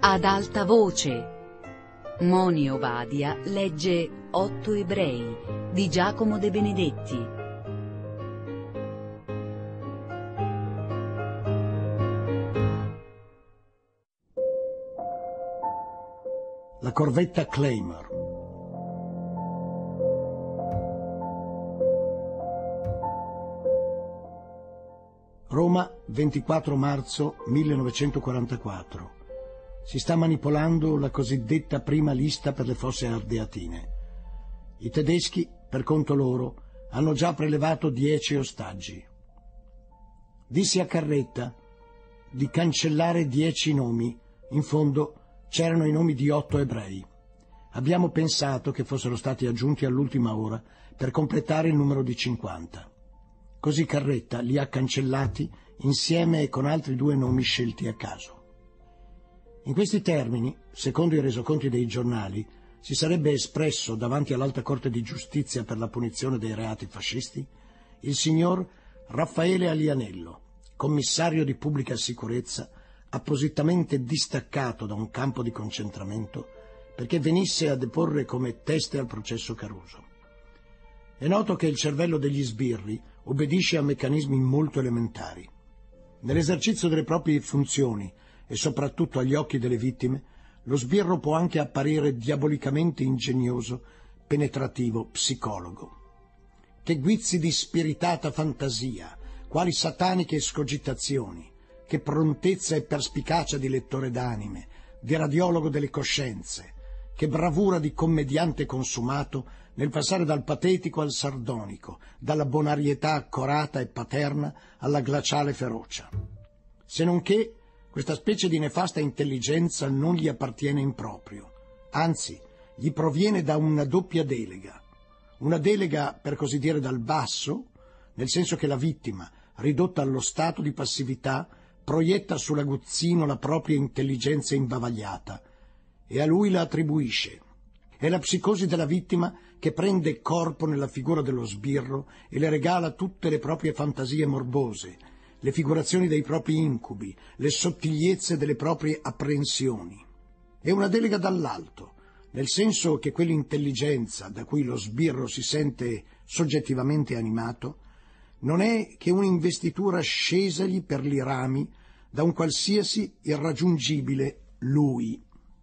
Ad alta voce. Moni Ovadia legge 8 Ebrei di Giacomo De Benedetti. La corvetta Claymore. Roma, 24 marzo 1944. Si sta manipolando la cosiddetta prima lista per le fosse ardeatine. I tedeschi, per conto loro, hanno già prelevato 10 ostaggi. Dissi a Carretta di cancellare 10 nomi. In fondo c'erano i nomi di 8 ebrei. Abbiamo pensato che fossero stati aggiunti all'ultima ora per completare il numero di 50. Così Carretta li ha cancellati insieme con altri 2 nomi scelti a caso. In questi termini, secondo i resoconti dei giornali, si sarebbe espresso davanti all'Alta Corte di Giustizia per la punizione dei reati fascisti il signor Raffaele Alianello, commissario di pubblica sicurezza, appositamente distaccato da un campo di concentramento perché venisse a deporre come teste al processo Caruso. È noto che il cervello degli sbirri obbedisce a meccanismi molto elementari. Nell'esercizio delle proprie funzioni e soprattutto agli occhi delle vittime, lo sbirro può anche apparire diabolicamente ingegnoso, penetrativo, psicologo. Che guizzi di spiritata fantasia, quali sataniche escogitazioni, che prontezza e perspicacia di lettore d'anime, di radiologo delle coscienze, che bravura di commediante consumato nel passare dal patetico al sardonico, dalla bonarietà accorata e paterna alla glaciale ferocia. Se non che questa specie di nefasta intelligenza non gli appartiene in proprio, anzi, gli proviene da una doppia delega. Una delega, per così dire, dal basso, nel senso che la vittima, ridotta allo stato di passività, proietta sull'aguzzino la propria intelligenza imbavagliata e a lui la attribuisce. È la psicosi della vittima che prende corpo nella figura dello sbirro e le regala tutte le proprie fantasie morbose, le figurazioni dei propri incubi, le sottigliezze delle proprie apprensioni. È una delega dall'alto, nel senso che quell'intelligenza da cui lo sbirro si sente soggettivamente animato non è che un'investitura scesagli per i rami da un qualsiasi irraggiungibile lui.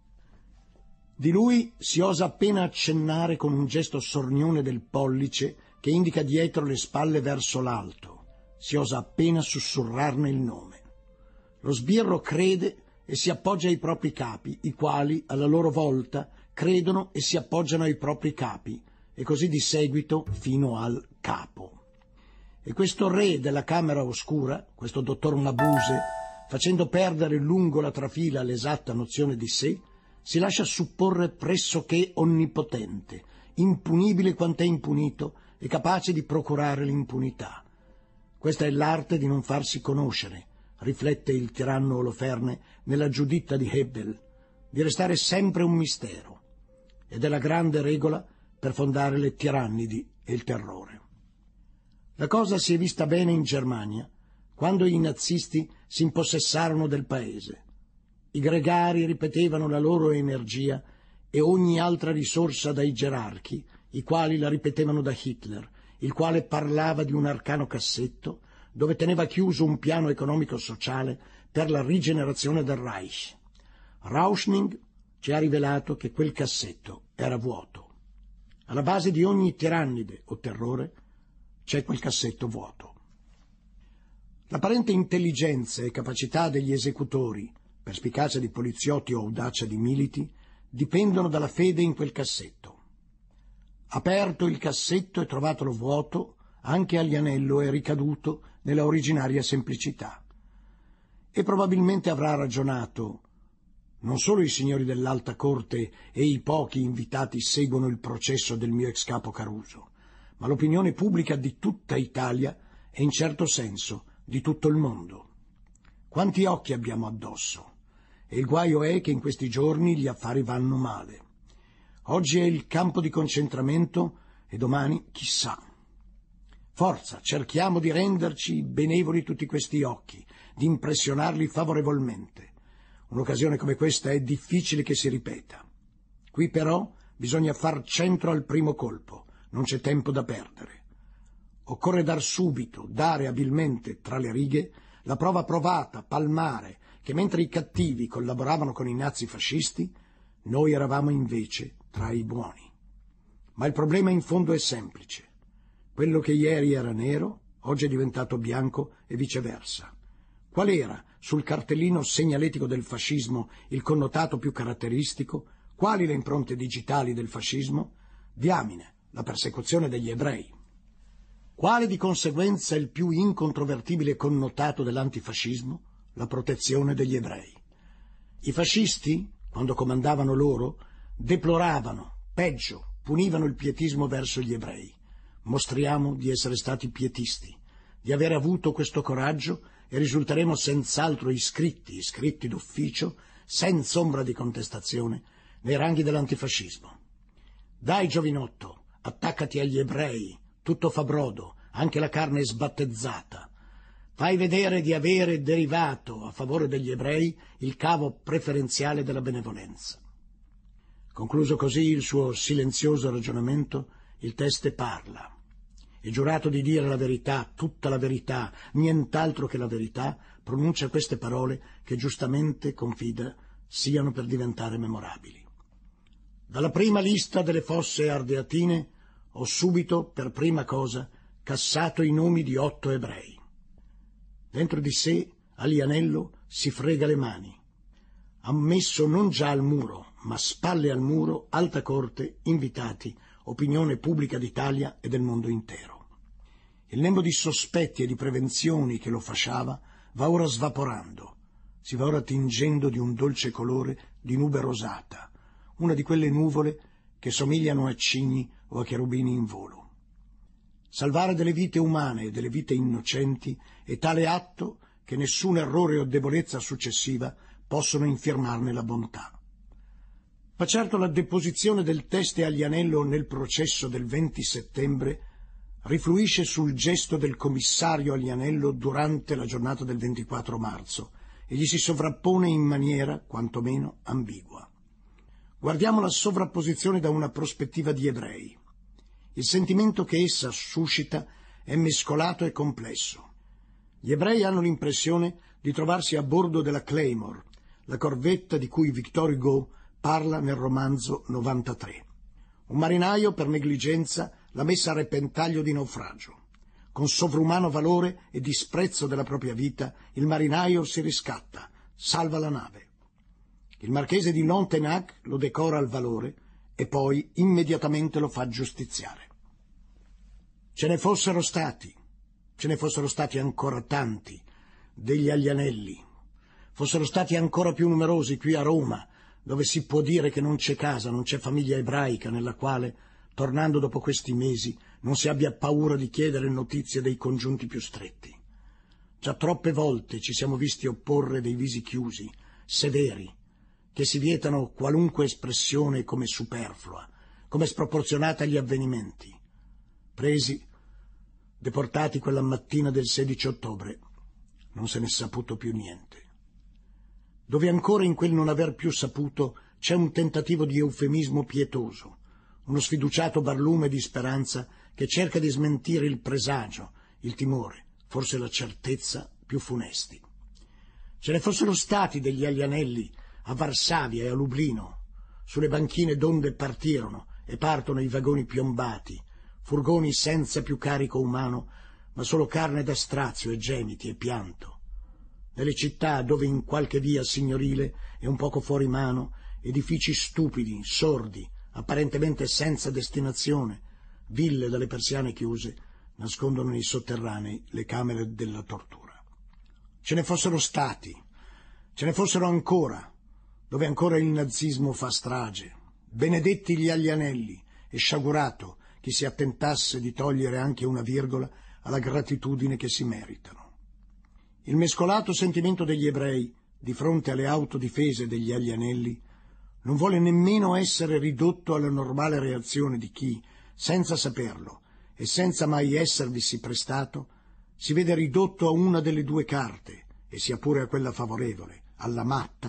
Di lui si osa appena accennare con un gesto sornione del pollice che indica dietro le spalle verso l'alto. Si osa appena sussurrarne il nome. Lo sbirro crede e si appoggia ai propri capi, i quali, alla loro volta, credono e si appoggiano ai propri capi, e così di seguito fino al capo. E questo re della camera oscura, questo dottor Mabuse, facendo perdere lungo la trafila l'esatta nozione di sé, si lascia supporre pressoché onnipotente, impunibile quant'è impunito e capace di procurare l'impunità. Questa è l'arte di non farsi conoscere, riflette il tiranno Oloferne nella Giuditta di Hebel, di restare sempre un mistero, ed è la grande regola per fondare le tirannidi e il terrore. La cosa si è vista bene in Germania, quando i nazisti si impossessarono del paese. I gregari ripetevano la loro energia e ogni altra risorsa dai gerarchi, i quali la ripetevano da Hitler, il quale parlava di un arcano cassetto dove teneva chiuso un piano economico-sociale per la rigenerazione del Reich. Rauschning ci ha rivelato che quel cassetto era vuoto. Alla base di ogni tirannide o terrore c'è quel cassetto vuoto. L'apparente intelligenza e capacità degli esecutori, perspicacia di poliziotti o audacia di militi, dipendono dalla fede in quel cassetto. Aperto il cassetto e trovatolo vuoto, anche Alianello è ricaduto nella originaria semplicità. E probabilmente avrà ragionato: non solo i signori dell'Alta Corte e i pochi invitati seguono il processo del mio ex capo Caruso, ma l'opinione pubblica di tutta Italia e in certo senso di tutto il mondo. Quanti occhi abbiamo addosso? E il guaio è che in questi giorni gli affari vanno male. Oggi è il campo di concentramento e domani chissà. Forza, cerchiamo di renderci benevoli tutti questi occhi, di impressionarli favorevolmente. Un'occasione come questa è difficile che si ripeta. Qui però bisogna far centro al primo colpo, non c'è tempo da perdere. Occorre dar subito, dare abilmente tra le righe la prova provata, palmare, che mentre i cattivi collaboravano con i nazifascisti, noi eravamo invece tra i buoni. Ma il problema in fondo è semplice. Quello che ieri era nero, oggi è diventato bianco e viceversa. Qual era, sul cartellino segnaletico del fascismo, il connotato più caratteristico? Quali le impronte digitali del fascismo? Diamine, la persecuzione degli ebrei. Quale di conseguenza il più incontrovertibile connotato dell'antifascismo? La protezione degli ebrei. I fascisti, quando comandavano loro, deploravano, peggio, punivano il pietismo verso gli ebrei. Mostriamo di essere stati pietisti, di aver avuto questo coraggio e risulteremo senz'altro iscritti d'ufficio, senza ombra di contestazione, nei ranghi dell'antifascismo. Dai, giovinotto, attaccati agli ebrei, tutto fa brodo, anche la carne è sbattezzata. Fai vedere di avere derivato a favore degli ebrei il cavo preferenziale della benevolenza. Concluso così il suo silenzioso ragionamento, il teste parla. E giurato di dire la verità, tutta la verità, nient'altro che la verità, pronuncia queste parole che giustamente confida siano per diventare memorabili. Dalla prima lista delle fosse ardeatine ho subito, per prima cosa, cassato i nomi di 8 ebrei. Dentro di sé, Alianello si frega le mani. Ha messo non già al muro, ma spalle al muro, alta corte, invitati, opinione pubblica d'Italia e del mondo intero. Il nembo di sospetti e di prevenzioni che lo fasciava va ora svaporando, si va ora tingendo di un dolce colore di nube rosata, una di quelle nuvole che somigliano a cigni o a cherubini in volo. Salvare delle vite umane e delle vite innocenti è tale atto che nessun errore o debolezza successiva possono infirmarne la bontà. Ma certo la deposizione del teste Alianello nel processo del 20 settembre rifluisce sul gesto del commissario Alianello durante la giornata del 24 marzo e gli si sovrappone in maniera, quantomeno, ambigua. Guardiamo la sovrapposizione da una prospettiva di ebrei. Il sentimento che essa suscita è mescolato e complesso. Gli ebrei hanno l'impressione di trovarsi a bordo della Claymore, la corvetta di cui Victor Hugo parla nel romanzo 93. Un marinaio, per negligenza, l'ha messa a repentaglio di naufragio. Con sovrumano valore e disprezzo della propria vita, il marinaio si riscatta, salva la nave. Il marchese di Lontenac lo decora al valore e poi immediatamente lo fa giustiziare. Ce ne fossero stati ancora tanti, degli Alianelli, fossero stati ancora più numerosi qui a Roma, dove si può dire che non c'è casa, non c'è famiglia ebraica nella quale, tornando dopo questi mesi, non si abbia paura di chiedere notizie dei congiunti più stretti. Già troppe volte ci siamo visti opporre dei visi chiusi, severi, che si vietano qualunque espressione come superflua, come sproporzionata agli avvenimenti. Presi, deportati quella mattina del 16 ottobre, non se n'è saputo più niente. Dove ancora in quel non aver più saputo c'è un tentativo di eufemismo pietoso, uno sfiduciato barlume di speranza che cerca di smentire il presagio, il timore, forse la certezza più funesti. Ce ne fossero stati degli Alianelli a Varsavia e a Lublino. Sulle banchine d'onde partirono e partono i vagoni piombati, furgoni senza più carico umano, ma solo carne da strazio e gemiti e pianto. Nelle città dove in qualche via signorile e un poco fuori mano, edifici stupidi, sordi, apparentemente senza destinazione, ville dalle persiane chiuse, nascondono nei sotterranei le camere della tortura. Ce ne fossero stati, ce ne fossero ancora, dove ancora il nazismo fa strage. Benedetti gli Alianelli e sciagurato chi si attentasse di togliere anche una virgola alla gratitudine che si meritano. Il mescolato sentimento degli ebrei di fronte alle autodifese degli Alianelli non vuole nemmeno essere ridotto alla normale reazione di chi, senza saperlo e senza mai esservisi prestato, si vede ridotto a una delle due carte, e sia pure a quella favorevole, alla matta,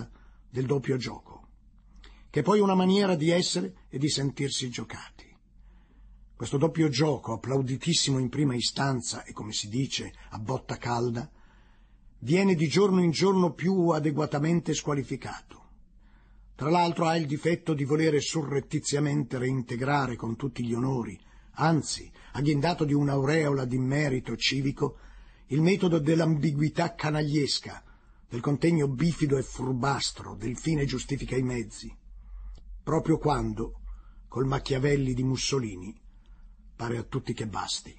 del doppio gioco, che è poi una maniera di essere e di sentirsi giocati. Questo doppio gioco, applauditissimo in prima istanza e, come si dice, a botta calda, viene di giorno in giorno più adeguatamente squalificato. Tra l'altro ha il difetto di volere surrettiziamente reintegrare con tutti gli onori, anzi, agghindato di un'aureola di merito civico, il metodo dell'ambiguità canagliesca, del contegno bifido e furbastro, del fine giustifica i mezzi, proprio quando, col Machiavelli di Mussolini, pare a tutti che basti.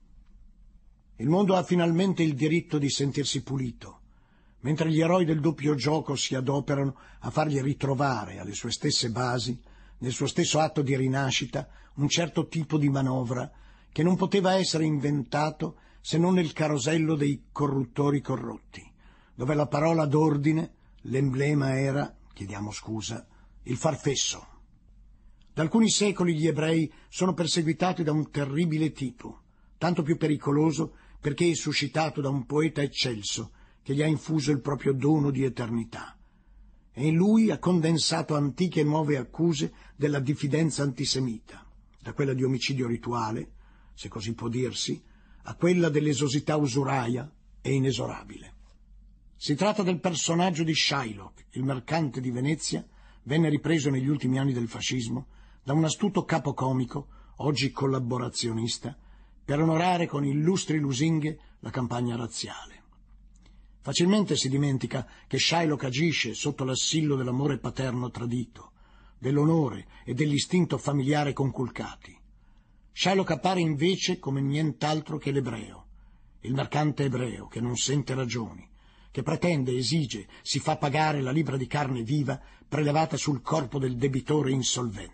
Il mondo ha finalmente il diritto di sentirsi pulito, mentre gli eroi del doppio gioco si adoperano a fargli ritrovare alle sue stesse basi, nel suo stesso atto di rinascita, un certo tipo di manovra che non poteva essere inventato se non nel carosello dei corruttori corrotti, dove la parola d'ordine, l'emblema era, chiediamo scusa, il farfesso. Da alcuni secoli gli ebrei sono perseguitati da un terribile tipo, tanto più pericoloso perché è suscitato da un poeta eccelso che gli ha infuso il proprio dono di eternità. E in lui ha condensato antiche e nuove accuse della diffidenza antisemita, da quella di omicidio rituale, se così può dirsi, a quella dell'esosità usuraia e inesorabile. Si tratta del personaggio di Shylock, il mercante di Venezia, venne ripreso negli ultimi anni del fascismo da un astuto capocomico, oggi collaborazionista, per onorare con illustri lusinghe la campagna razziale. Facilmente si dimentica che Shylock agisce sotto l'assillo dell'amore paterno tradito, dell'onore e dell'istinto familiare conculcati. Shylock appare invece come nient'altro che l'ebreo, il mercante ebreo che non sente ragioni, che pretende, esige, si fa pagare la libra di carne viva prelevata sul corpo del debitore insolvente.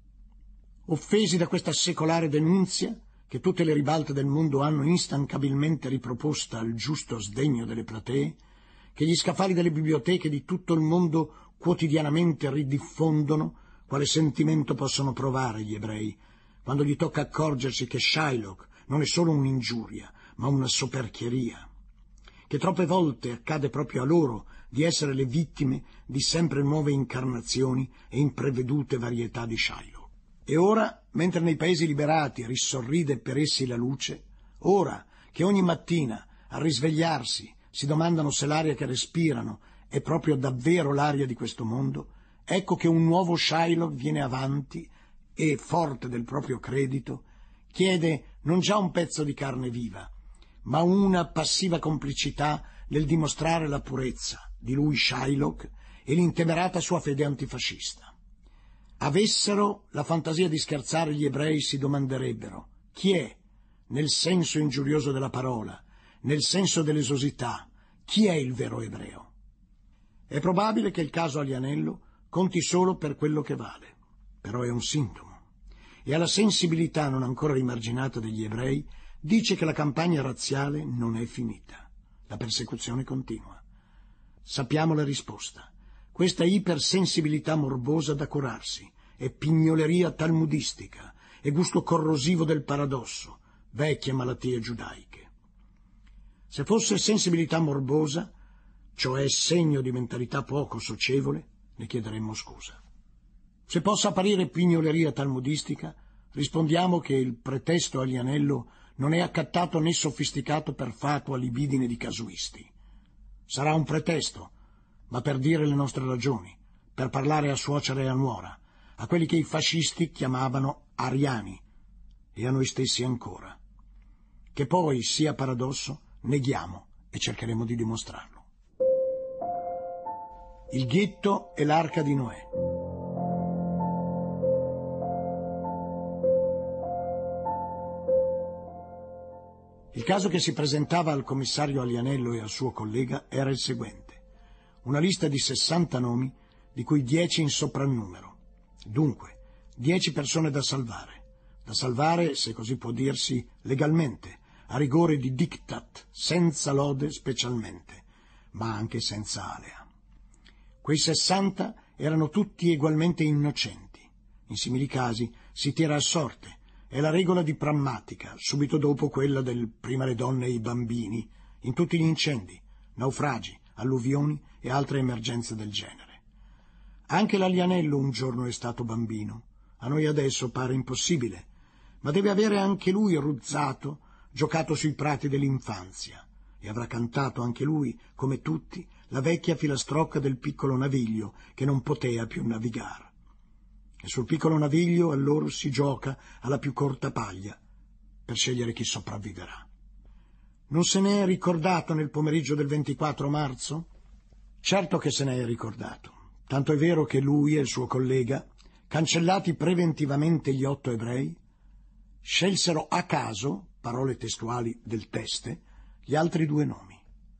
Offesi da questa secolare denunzia, che tutte le ribalte del mondo hanno instancabilmente riproposta al giusto sdegno delle platee, che gli scaffali delle biblioteche di tutto il mondo quotidianamente ridiffondono, quale sentimento possono provare gli ebrei quando gli tocca accorgersi che Shylock non è solo un'ingiuria, ma una soperchieria, che troppe volte accade proprio a loro di essere le vittime di sempre nuove incarnazioni e imprevedute varietà di Shylock. E ora, mentre nei paesi liberati rissorride per essi la luce, ora che ogni mattina, a risvegliarsi, si domandano se l'aria che respirano è proprio davvero l'aria di questo mondo, ecco che un nuovo Shylock viene avanti e, forte del proprio credito, chiede non già un pezzo di carne viva, ma una passiva complicità nel dimostrare la purezza di lui Shylock e l'intemerata sua fede antifascista. Avessero la fantasia di scherzare gli ebrei si domanderebbero chi è, nel senso ingiurioso della parola, nel senso dell'esosità, chi è il vero ebreo? È probabile che il caso Alianello conti solo per quello che vale, però è un sintomo, e alla sensibilità non ancora rimarginata degli ebrei dice che la campagna razziale non è finita, la persecuzione continua. Sappiamo la risposta. Questa ipersensibilità morbosa da curarsi è pignoleria talmudistica, è gusto corrosivo del paradosso, vecchie malattie giudaiche. Se fosse sensibilità morbosa, cioè segno di mentalità poco socievole, ne chiederemmo scusa. Se possa apparire pignoleria talmudistica, rispondiamo che il pretesto Alianello non è accattato né sofisticato per fatua libidine di casuisti. Sarà un pretesto, ma per dire le nostre ragioni, per parlare a suocera e a nuora, a quelli che i fascisti chiamavano ariani, e a noi stessi ancora. Che poi, sia paradosso, neghiamo e cercheremo di dimostrarlo. Il ghetto e l'arca di Noè. Il caso che si presentava al commissario Alianello e al suo collega era il seguente. Una lista di 60 nomi, di cui 10 in soprannumero. Dunque, 10 persone da salvare, se così può dirsi, legalmente, a rigore di diktat, senza lode specialmente, ma anche senza alea. Quei 60 erano tutti egualmente innocenti. In simili casi si tira a sorte, è la regola di prammatica, subito dopo quella del prima le donne e i bambini, in tutti gli incendi, naufragi, alluvioni e altre emergenze del genere. Anche l'Alianello un giorno è stato bambino. A noi adesso pare impossibile, ma deve avere anche lui ruzzato, giocato sui prati dell'infanzia, e avrà cantato anche lui, come tutti, la vecchia filastrocca del piccolo naviglio che non potea più navigare. E sul piccolo naviglio allora si gioca alla più corta paglia per scegliere chi sopravviverà. Non se ne è ricordato nel pomeriggio del 24 marzo? Certo che se ne è ricordato. Tanto è vero che lui e il suo collega, cancellati preventivamente gli 8 ebrei, scelsero a caso, parole testuali del Teste, gli altri 2 nomi.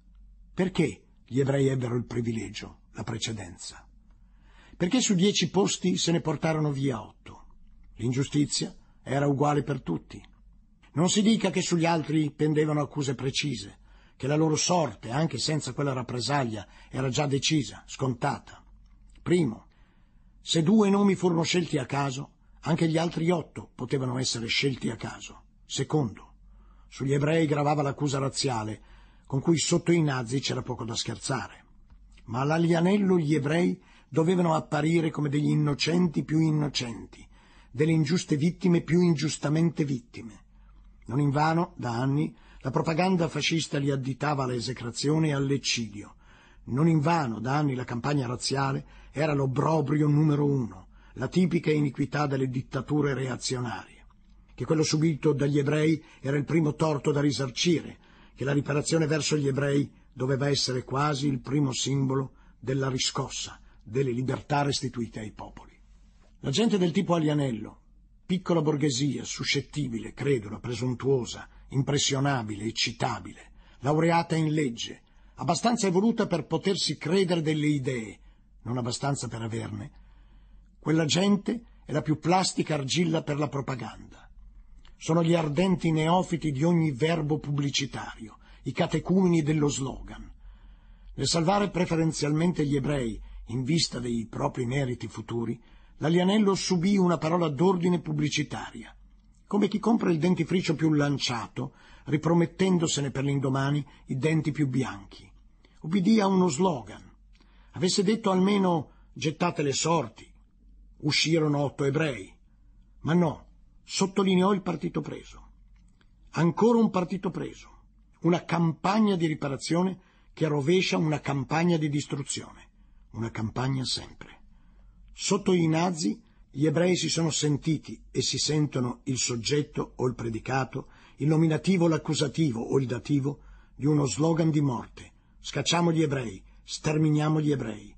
Perché gli ebrei ebbero il privilegio, la precedenza? Perché su 10 posti se ne portarono via 8. L'ingiustizia era uguale per tutti. Non si dica che sugli altri pendevano accuse precise, che la loro sorte, anche senza quella rappresaglia, era già decisa, scontata. Primo, se 2 nomi furono scelti a caso, anche gli altri 8 potevano essere scelti a caso. Secondo, sugli ebrei gravava l'accusa razziale, con cui sotto i nazi c'era poco da scherzare. Ma all'Alianello gli ebrei dovevano apparire come degli innocenti più innocenti, delle ingiuste vittime più ingiustamente vittime. Non invano, da anni, la propaganda fascista li additava all'esecrazione e all'eccidio. Non invano, da anni, la campagna razziale era l'obbrobrio numero 1, la tipica iniquità delle dittature reazionarie. Che quello subito dagli ebrei era il primo torto da risarcire, che la riparazione verso gli ebrei doveva essere quasi il primo simbolo della riscossa, delle libertà restituite ai popoli. La gente del tipo Alianello, piccola borghesia, suscettibile, credula, presuntuosa, impressionabile, eccitabile, laureata in legge, abbastanza evoluta per potersi credere delle idee, non abbastanza per averne, quella gente è la più plastica argilla per la propaganda. Sono gli ardenti neofiti di ogni verbo pubblicitario, i catecumeni dello slogan. Nel salvare preferenzialmente gli ebrei in vista dei propri meriti futuri, l'Alianello subì una parola d'ordine pubblicitaria, come chi compra il dentifricio più lanciato, ripromettendosene per l'indomani i denti più bianchi. Ubbidì a uno slogan. Avesse detto almeno gettate le sorti, uscirono 8 ebrei. Ma no, sottolineò il partito preso. Ancora un partito preso, una campagna di riparazione che rovescia una campagna di distruzione, una campagna sempre. Sotto i nazi gli ebrei si sono sentiti e si sentono il soggetto o il predicato, il nominativo o l'accusativo o il dativo di uno slogan di morte. Scacciamo gli ebrei, sterminiamo gli ebrei.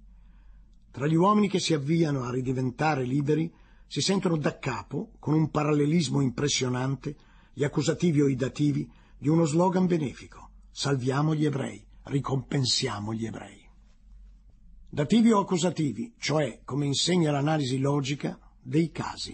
Tra gli uomini che si avviano a ridiventare liberi si sentono daccapo, con un parallelismo impressionante, gli accusativi o i dativi di uno slogan benefico. Salviamo gli ebrei, ricompensiamo gli ebrei. Dativi o accusativi, cioè, come insegna l'analisi logica, dei casi.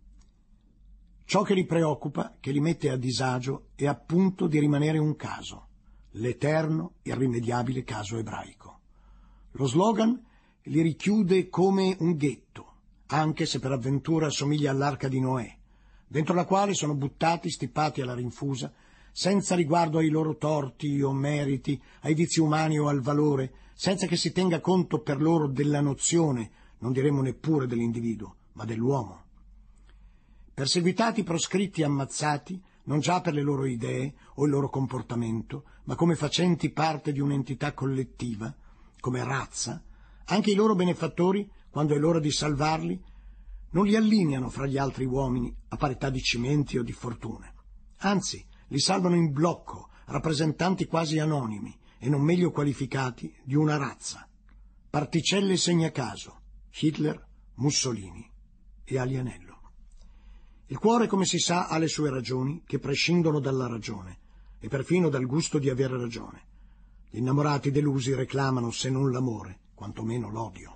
Ciò che li preoccupa, che li mette a disagio, è appunto di rimanere un caso, l'eterno, irrimediabile caso ebraico. Lo slogan li richiude come un ghetto, anche se per avventura assomiglia all'arca di Noè, dentro la quale sono buttati, stippati alla rinfusa, senza riguardo ai loro torti o meriti, ai vizi umani o al valore, senza che si tenga conto per loro della nozione, non diremmo neppure dell'individuo, ma dell'uomo. Perseguitati, proscritti e ammazzati, non già per le loro idee o il loro comportamento, ma come facenti parte di un'entità collettiva, come razza, anche i loro benefattori, quando è l'ora di salvarli, non li allineano fra gli altri uomini a parità di cimenti o di fortune. Anzi, li salvano in blocco, rappresentanti quasi anonimi e non meglio qualificati di una razza. Particelle segnacaso, Hitler, Mussolini e Alianello. Il cuore, come si sa, ha le sue ragioni che prescindono dalla ragione e perfino dal gusto di avere ragione. Gli innamorati delusi reclamano, se non l'amore, quantomeno l'odio.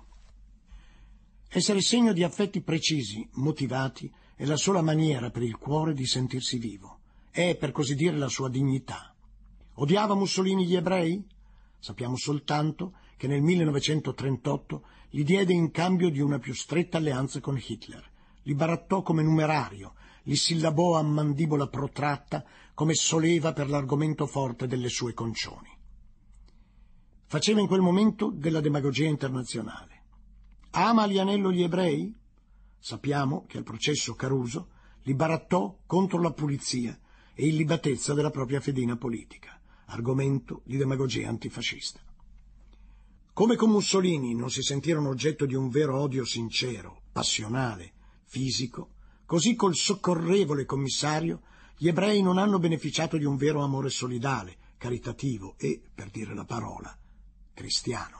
Essere segno di affetti precisi, motivati, è la sola maniera per il cuore di sentirsi vivo. È, per così dire, la sua dignità. Odiava Mussolini gli ebrei? Sappiamo soltanto che nel 1938 li diede in cambio di una più stretta alleanza con Hitler. Li barattò come numerario, li sillabò a mandibola protratta come soleva per l'argomento forte delle sue concioni. Faceva in quel momento della demagogia internazionale. Ama a Lianello gli ebrei? Sappiamo che al processo Caruso li barattò contro la pulizia e illibatezza della propria fedina politica, argomento di demagogia antifascista. Come con Mussolini non si sentirono oggetto di un vero odio sincero, passionale, fisico, così col soccorrevole commissario gli ebrei non hanno beneficiato di un vero amore solidale, caritativo e, per dire la parola, cristiano.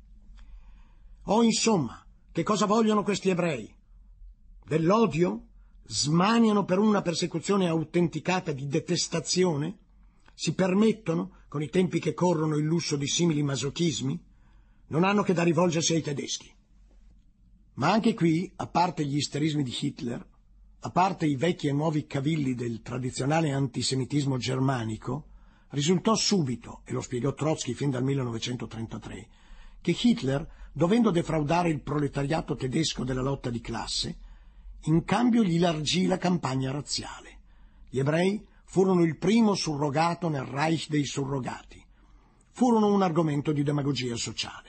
Oh, insomma, che cosa vogliono questi ebrei? Dell'odio? Smaniano per una persecuzione autenticata di detestazione? Si permettono, con i tempi che corrono, il lusso di simili masochismi? Non hanno che da rivolgersi ai tedeschi. Ma anche qui, a parte gli isterismi di Hitler, a parte i vecchi e nuovi cavilli del tradizionale antisemitismo germanico, risultò subito, e lo spiegò Trotsky fin dal 1933, che Hitler, dovendo defraudare il proletariato tedesco della lotta di classe, in cambio gli largì la campagna razziale. Gli ebrei furono il primo surrogato nel Reich dei surrogati. Furono un argomento di demagogia sociale.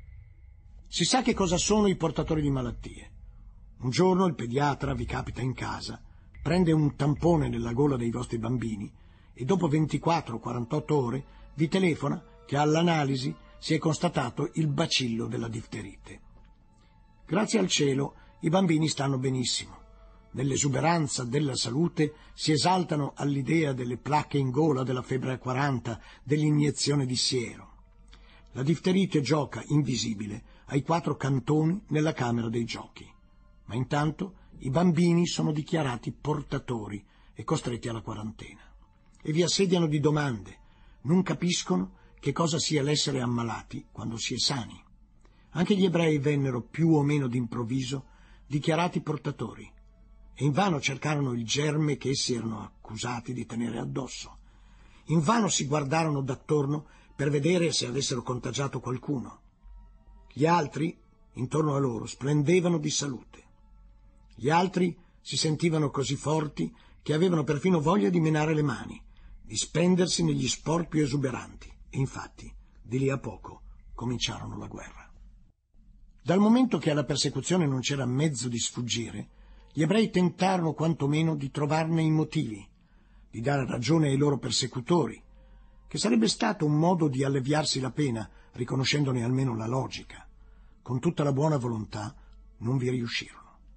Si sa che cosa sono i portatori di malattie. Un giorno il pediatra vi capita in casa, prende un tampone nella gola dei vostri bambini e dopo 24-48 ore vi telefona che all'analisi si è constatato il bacillo della difterite. Grazie al cielo i bambini stanno benissimo. Nell'esuberanza della salute si esaltano all'idea delle placche in gola, della febbre a 40, dell'iniezione di siero. La difterite gioca invisibile ai 4 cantoni nella camera dei giochi. Ma intanto i bambini sono dichiarati portatori e costretti alla quarantena. E vi assediano di domande. Non capiscono che cosa sia l'essere ammalati quando si è sani. Anche gli ebrei vennero più o meno d'improvviso dichiarati portatori e invano cercarono il germe che essi erano accusati di tenere addosso. Invano si guardarono d'attorno per vedere se avessero contagiato qualcuno. Gli altri, intorno a loro, splendevano di salute. Gli altri si sentivano così forti che avevano perfino voglia di menare le mani, di spendersi negli sport più esuberanti. E infatti, di lì a poco, cominciarono la guerra. Dal momento che alla persecuzione non c'era mezzo di sfuggire, gli ebrei tentarono quantomeno di trovarne i motivi, di dare ragione ai loro persecutori, che sarebbe stato un modo di alleviarsi la pena, riconoscendone almeno la logica. Con tutta la buona volontà non vi riuscirono.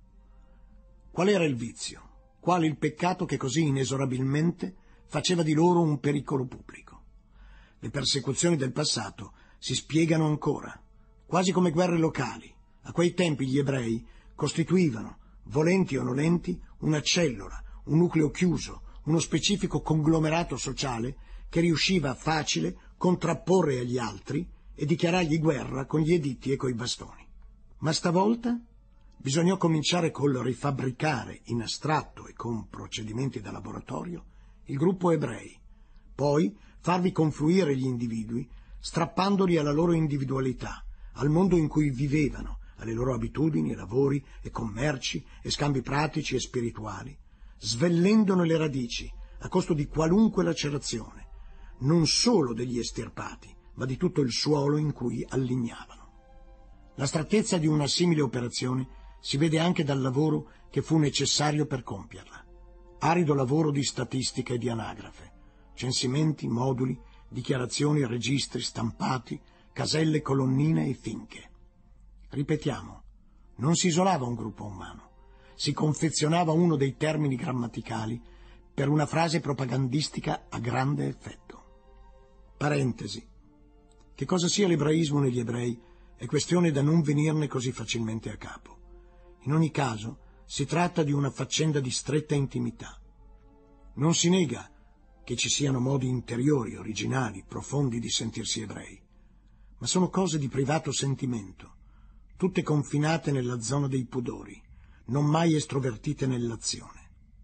Qual era il vizio? Quale il peccato che così inesorabilmente faceva di loro un pericolo pubblico? Le persecuzioni del passato si spiegano ancora, quasi come guerre locali. A quei tempi gli ebrei costituivano, volenti o nolenti, una cellula, un nucleo chiuso, uno specifico conglomerato sociale che riusciva facile contrapporre agli altri e dichiarargli guerra con gli editti e coi bastoni. Ma stavolta bisognò cominciare col rifabbricare in astratto e con procedimenti da laboratorio il gruppo ebrei, poi farvi confluire gli individui strappandoli alla loro individualità, al mondo in cui vivevano, alle loro abitudini e lavori e commerci e scambi pratici e spirituali, svellendone le radici a costo di qualunque lacerazione, non solo degli estirpati, ma di tutto il suolo in cui allignavano. L'astrattezza di una simile operazione si vede anche dal lavoro che fu necessario per compierla. Arido lavoro di statistica e di anagrafe, censimenti, moduli, dichiarazioni, registri, stampati, caselle, colonnine e finche. Ripetiamo, non si isolava un gruppo umano, si confezionava uno dei termini grammaticali per una frase propagandistica a grande effetto. Parentesi. Che cosa sia l'ebraismo negli ebrei è questione da non venirne così facilmente a capo. In ogni caso, si tratta di una faccenda di stretta intimità. Non si nega che ci siano modi interiori, originali, profondi di sentirsi ebrei, ma sono cose di privato sentimento, tutte confinate nella zona dei pudori, non mai estrovertite nell'azione.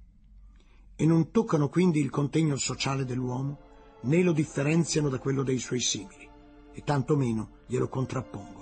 E non toccano quindi il contegno sociale dell'uomo, né lo differenziano da quello dei suoi simili, e tantomeno glielo contrappongono.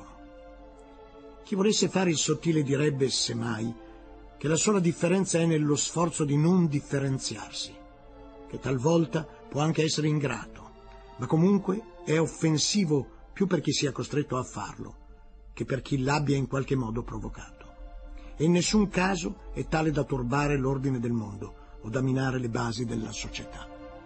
Chi volesse fare il sottile direbbe, semmai, che la sola differenza è nello sforzo di non differenziarsi, che talvolta può anche essere ingrato, ma comunque è offensivo più per chi sia costretto a farlo che per chi l'abbia in qualche modo provocato. E in nessun caso è tale da turbare l'ordine del mondo o da minare le basi della società.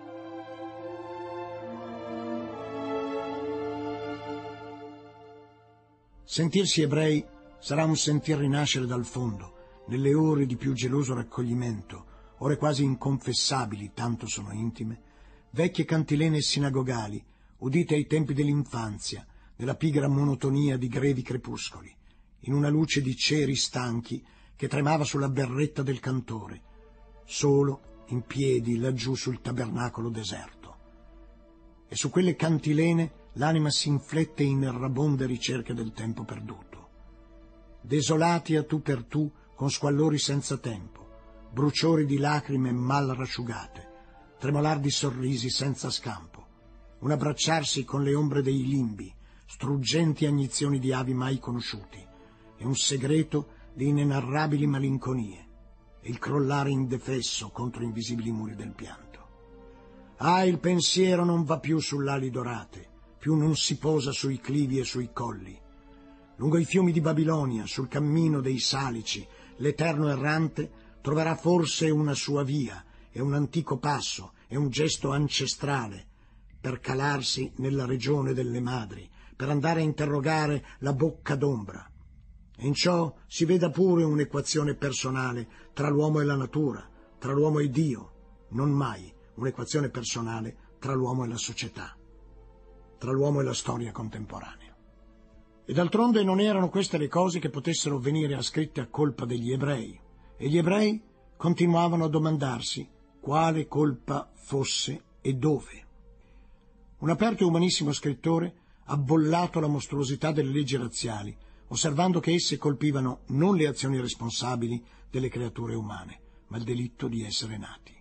Sentirsi ebrei sarà un sentir rinascere dal fondo, nelle ore di più geloso raccoglimento, ore quasi inconfessabili, tanto sono intime, vecchie cantilene sinagogali, udite ai tempi dell'infanzia, nella pigra monotonia di grevi crepuscoli, in una luce di ceri stanchi che tremava sulla berretta del cantore, solo in piedi laggiù sul tabernacolo deserto. E su quelle cantilene l'anima si inflette in errabonde ricerche del tempo perduto. Desolati a tu per tu, con squallori senza tempo, bruciori di lacrime mal rasciugate, tremolar di sorrisi senza scampo, un abbracciarsi con le ombre dei limbi, struggenti agnizioni di avi mai conosciuti, e un segreto di inenarrabili malinconie, e il crollare indefesso contro invisibili muri del pianto. Ah, il pensiero non va più sull'ali dorate, più non si posa sui clivi e sui colli. Lungo i fiumi di Babilonia, sul cammino dei salici, l'eterno errante troverà forse una sua via e un antico passo e un gesto ancestrale per calarsi nella regione delle madri, per andare a interrogare la bocca d'ombra. E in ciò si veda pure un'equazione personale tra l'uomo e la natura, tra l'uomo e Dio, non mai un'equazione personale tra l'uomo e la società, tra l'uomo e la storia contemporanea. E d'altronde non erano queste le cose che potessero venire ascritte a colpa degli ebrei, e gli ebrei continuavano a domandarsi quale colpa fosse e dove. Un aperto e umanissimo scrittore ha bollato la mostruosità delle leggi razziali, osservando che esse colpivano non le azioni responsabili delle creature umane, ma il delitto di essere nati.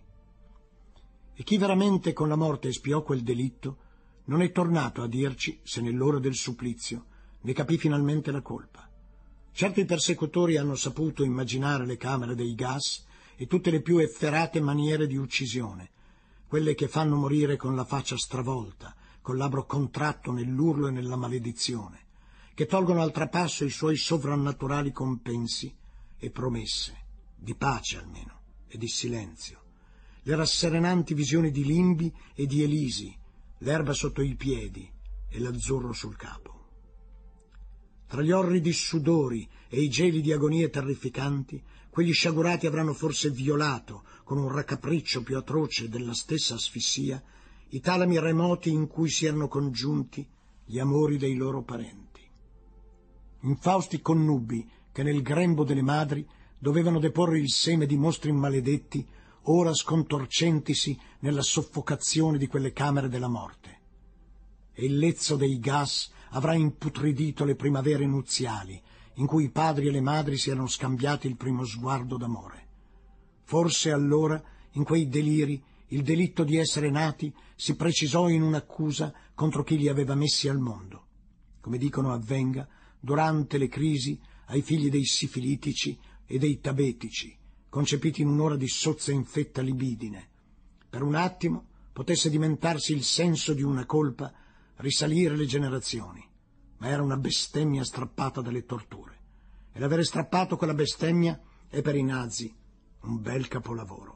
E chi veramente con la morte espiò quel delitto non è tornato a dirci se nell'ora del supplizio ne capì finalmente la colpa. Certo i persecutori hanno saputo immaginare le camere dei gas e tutte le più efferate maniere di uccisione, quelle che fanno morire con la faccia stravolta, col labbro contratto nell'urlo e nella maledizione, che tolgono al trapasso i suoi sovrannaturali compensi e promesse, di pace almeno, e di silenzio, le rasserenanti visioni di limbi e di elisi, l'erba sotto i piedi e l'azzurro sul capo. Tra gli orridi sudori e i geli di agonie terrificanti, quegli sciagurati avranno forse violato, con un raccapriccio più atroce della stessa asfissia, i talami remoti in cui si erano congiunti gli amori dei loro parenti. Infausti connubi che nel grembo delle madri dovevano deporre il seme di mostri maledetti, ora scontorcentisi nella soffocazione di quelle camere della morte. E il lezzo dei gas avrà imputridito le primavere nuziali, in cui i padri e le madri si erano scambiati il primo sguardo d'amore. Forse allora, in quei deliri, il delitto di essere nati si precisò in un'accusa contro chi li aveva messi al mondo, come dicono avvenga durante le crisi ai figli dei sifilitici e dei tabetici, concepiti in un'ora di sozza infetta libidine. Per un attimo potesse dimentarsi il senso di una colpa, risalire le generazioni, ma era una bestemmia strappata dalle torture, e l'avere strappato quella bestemmia è per i nazi un bel capolavoro.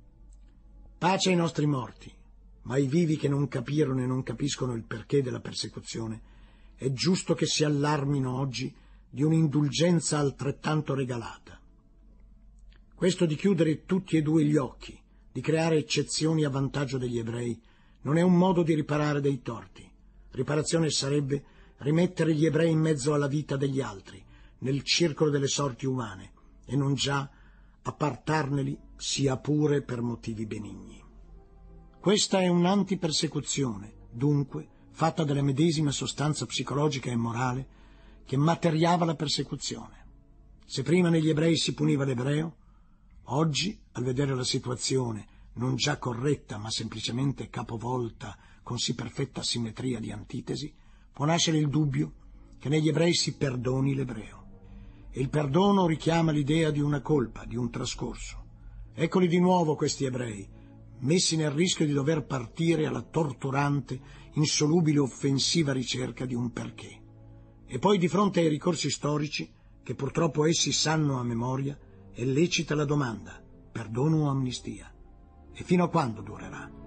Pace ai nostri morti, ma ai vivi che non capirono e non capiscono il perché della persecuzione, è giusto che si allarmino oggi di un'indulgenza altrettanto regalata. Questo di chiudere tutti e due gli occhi, di creare eccezioni a vantaggio degli ebrei, non è un modo di riparare dei torti. Riparazione sarebbe rimettere gli ebrei in mezzo alla vita degli altri, nel circolo delle sorti umane, e non già appartarneli sia pure per motivi benigni. Questa è un'antipersecuzione, dunque, fatta della medesima sostanza psicologica e morale che materiava la persecuzione. Se prima negli ebrei si puniva l'ebreo, oggi, al vedere la situazione non già corretta ma semplicemente capovolta con sì perfetta simmetria di antitesi, può nascere il dubbio che negli ebrei si perdoni l'ebreo. E il perdono richiama l'idea di una colpa, di un trascorso. Eccoli di nuovo questi ebrei, messi nel rischio di dover partire alla torturante, insolubile offensiva ricerca di un perché. E poi di fronte ai ricorsi storici, che purtroppo essi sanno a memoria, è lecita la domanda: perdono o amnistia? E fino a quando durerà?